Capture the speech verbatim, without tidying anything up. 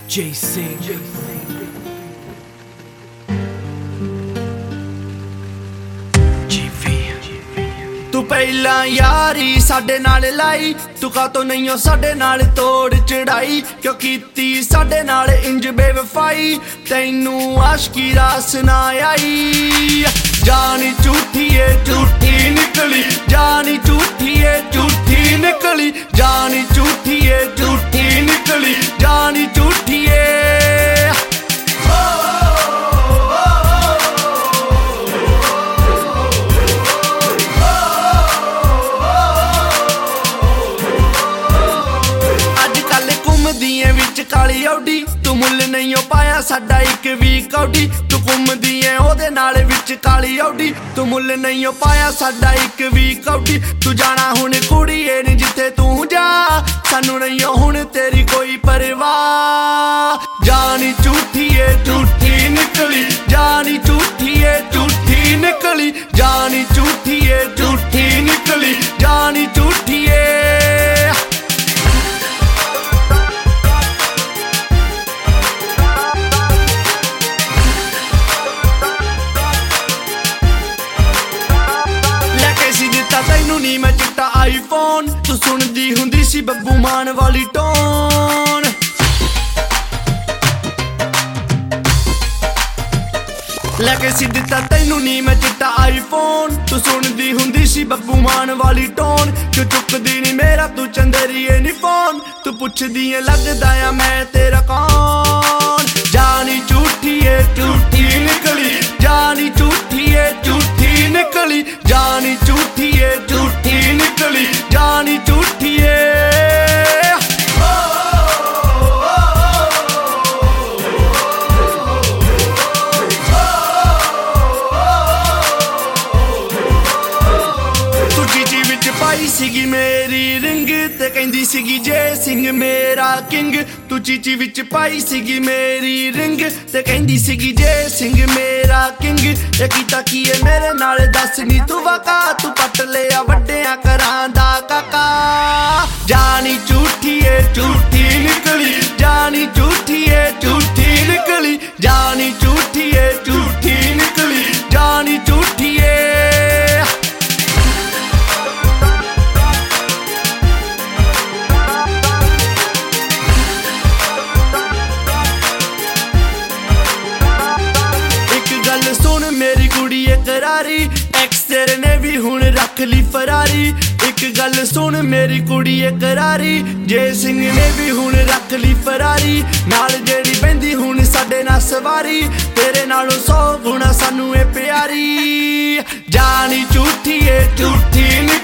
J Sing. तू पहला यारी साडे नाल लाई, तू कातों नहीं हो साडे नाल तोड़ चढ़ाई, क्यों कीती साडे नाल इंज बेवफाई, तैनू आशिकी रास ना आई। जानी झूठी है झूठी निकली, जानी झूठी है झूठी निकली, जानी झूठी है झूठी निकली, जानी झूठी है। काली औडी तू मुल नहीं हो पाया साडा एक भी कौडी, तू घुमदी है ओदे नाल विच काली औडी, तू मुल नहीं हो पाया साडा एक भी कौडी। तू जाना हुण कुड़ीए नी जिथे तू जा, सानू नहीं हो हुण तेरी कोई परवाह। जानी झूठी है झूठी निकली, जानी झूठी है झूठी निकली, जानी झूठी है झूठी निकली, जानी झूठी है। तैनू नी मैं चिट्टा आईफोन, तू सुनदी हुंदी सी बब्बू मान वाली टोन। लैके सी दिता तैनू नी मैं चिट्टा आईफोन, तू सुनदी हुंदी सी बब्बू मान वाली टोन। क्यों चुकदी नी मेरा तू चंदरिए नी फोन, तू पुछदी है लगदा आ मैं तेरा कौन। जानी झूठी है झूठी निकली, जानी झूठी है झूठी निकली, जानी झूठी है झूठी निकली, जानी झूठी है। तू चीची विच पाई सीगी मेरी रिंग, ते कहंदी सीगी जे सिंह मेरा किंग। तू चीची विच पाई सीगी मेरी रिंग, ते कहंदी सीगी जे सिंह मेरा किंग। ए कीता की है मेरे नाल दस नी तू वका, तू पट लिया वड्डियां घरां दा काका। जानी झूठी है झूठी निकली, जानी झूठी है झूठी निकली, जानी झूठी है झूठी निकली, जानी झूठी है। मेरी कुड़ी करारी एक्स तेरे ने भी हुण रख ली फरारी। एक गल सुन मेरी कुड़ी करारी, जे सिंह ने भी हुण रख ली फरारी। नाल जेड़ी बहंदी हुण साडे नाल सवारी, तेरे नालों सौ गुणा सानू ए प्यारी। जानी झूठी है झूठी